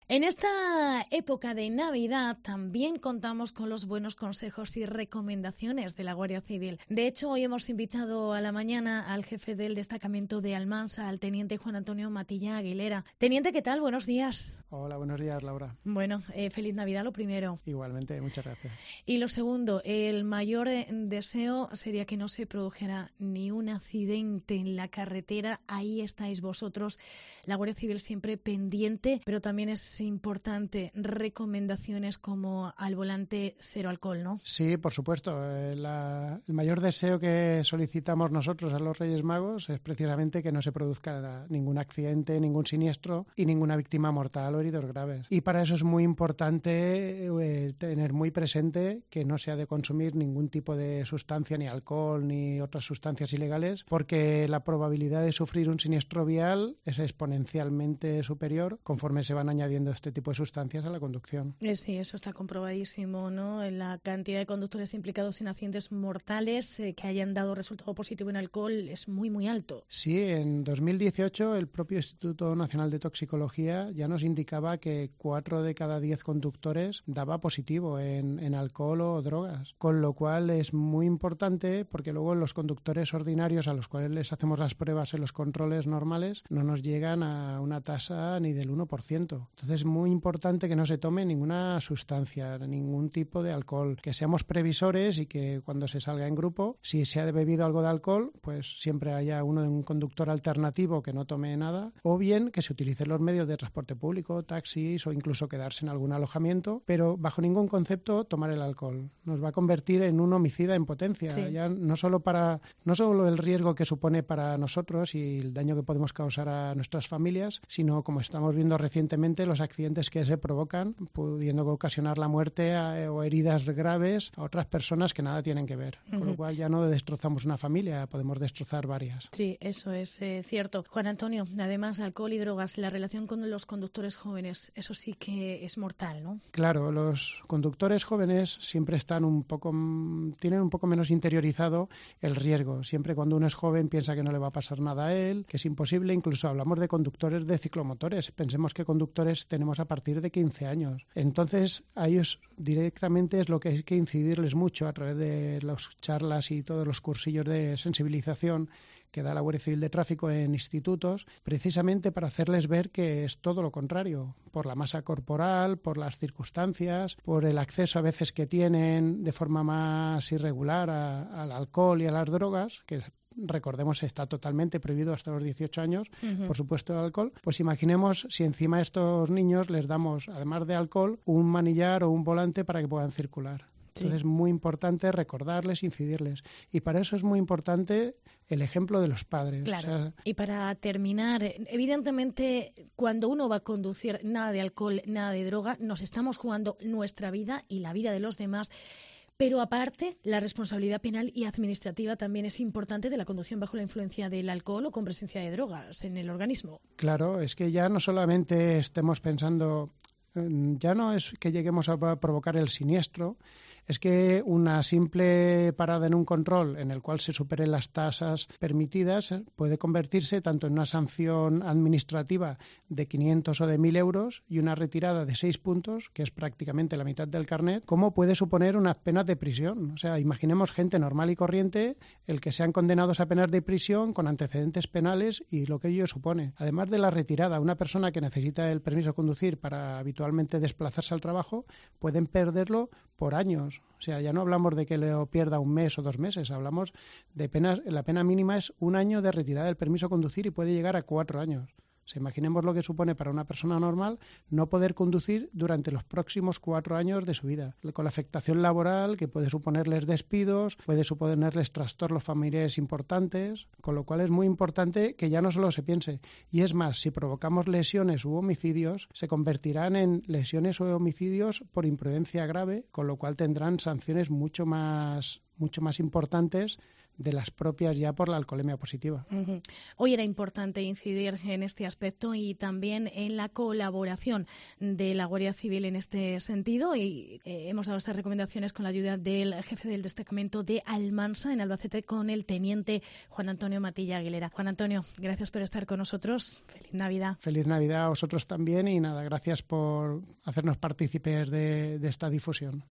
En esta época de Navidad también contamos con los buenos consejos y recomendaciones de la Guardia Civil. De hecho, hoy hemos invitado a la mañana al jefe del destacamento de Almansa, al teniente Juan Antonio Matilla Aguilera. Teniente, ¿qué tal? Buenos días. Hola, buenos días, Laura. Bueno, feliz Navidad lo primero. Igualmente, muchas gracias. Y lo segundo, el mayor deseo sería que no se produjera ni un accidente en la carretera. Ahí estáis vosotros, la Guardia Civil siempre pendiente, pero también es importante recomendaciones como al volante cero alcohol, ¿no? Sí, por supuesto. El mayor deseo que solicitamos nosotros a los Reyes Magos es precisamente que no se produzca ningún accidente, ningún siniestro y ninguna víctima mortal o heridos graves. Y para eso es muy importante tener muy presente que no se ha de consumir ningún tipo de sustancia, ni alcohol, ni otras sustancias ilegales, porque la probabilidad de sufrir un siniestro vial es exponencialmente superior conforme se van añadiendo este tipo de sustancias a la conducción. Sí, eso está comprobadísimo, ¿no? La cantidad de conductores implicados en accidentes mortales que hayan dado resultado positivo en alcohol es muy, muy alto. Sí, en 2018 el propio Instituto Nacional de Toxicología ya nos indicaba que 4 de cada 10 conductores daba positivo en alcohol o drogas, con lo cual es muy importante porque luego los conductores ordinarios a los cuales les hacemos las pruebas en los controles normales no nos llegan a una tasa ni del 1%. Entonces es muy importante que no se tome ninguna sustancia, ningún tipo de alcohol, que seamos previsores y que cuando se salga en grupo, si se ha bebido algo de alcohol, pues siempre haya un conductor alternativo que no tome nada, o bien que se utilicen los medios de transporte público, taxis o incluso quedarse en algún alojamiento, pero bajo ningún concepto tomar el alcohol. Nos va a convertir en un homicida en potencia, sí. Ya no solo el riesgo que supone para nosotros y el daño que podemos causar a nuestras familias, sino como estamos viendo recientemente los accidentes que se provocan, pudiendo ocasionar la muerte o heridas graves a otras personas que nada tienen que ver. Con lo cual ya no destrozamos una familia, podemos destrozar varias. Sí, eso es cierto. Juan Antonio, además, alcohol y drogas, la relación con los conductores jóvenes, eso sí que es mortal, ¿no? Claro, los conductores jóvenes siempre tienen un poco menos interiorizado el riesgo. Siempre cuando uno es joven piensa que no le va a pasar nada a él, que es imposible. Incluso hablamos de conductores de ciclomotores. Pensemos que conductores tenemos a partir de 15 años. Entonces, a ellos directamente es lo que hay que incidirles mucho a través de las charlas y todos los cursillos de sensibilización que da la Guardia Civil de Tráfico en institutos, precisamente para hacerles ver que es todo lo contrario, por la masa corporal, por las circunstancias, por el acceso a veces que tienen de forma más irregular al alcohol y a las drogas, que recordemos está totalmente prohibido hasta los 18 años, por supuesto el alcohol, pues imaginemos si encima a estos niños les damos, además de alcohol, un manillar o un volante para que puedan circular. Entonces es muy importante recordarles, incidirles. Y para eso es muy importante el ejemplo de los padres. Claro. O sea, y para terminar, evidentemente, cuando uno va a conducir, nada de alcohol, nada de droga, nos estamos jugando nuestra vida y la vida de los demás. Pero aparte, la responsabilidad penal y administrativa también es importante de la conducción bajo la influencia del alcohol o con presencia de drogas en el organismo. Claro, es que ya no solamente estemos pensando, ya no es que lleguemos a provocar el siniestro, es que una simple parada en un control en el cual se superen las tasas permitidas puede convertirse tanto en una sanción administrativa de 500 o de 1.000 euros y una retirada de 6 puntos, que es prácticamente la mitad del carnet, como puede suponer unas penas de prisión. O sea, imaginemos gente normal y corriente, el que sean condenados a penas de prisión con antecedentes penales y lo que ello supone. Además de la retirada, una persona que necesita el permiso de conducir para habitualmente desplazarse al trabajo, pueden perderlo por años. O sea, ya no hablamos de que lo pierda un mes o 2 meses, hablamos de penas, la pena mínima es 1 año de retirada del permiso de conducir y puede llegar a 4 años. O sea, imaginemos lo que supone para una persona normal no poder conducir durante los próximos 4 años de su vida, con la afectación laboral que puede suponerles despidos, puede suponerles trastornos familiares importantes, con lo cual es muy importante que ya no solo se piense. Y es más, si provocamos lesiones u homicidios, se convertirán en lesiones o homicidios por imprudencia grave, con lo cual tendrán sanciones mucho más importantes de las propias ya por la alcoholemia positiva. Hoy era importante incidir en este aspecto y también en la colaboración de la Guardia Civil en este sentido, y hemos dado estas recomendaciones con la ayuda del jefe del destacamento de Almansa en Albacete, con el teniente Juan Antonio Matilla Aguilera. Juan Antonio, gracias por estar con nosotros. Feliz Navidad. Feliz Navidad a vosotros también y nada, gracias por hacernos partícipes de esta difusión.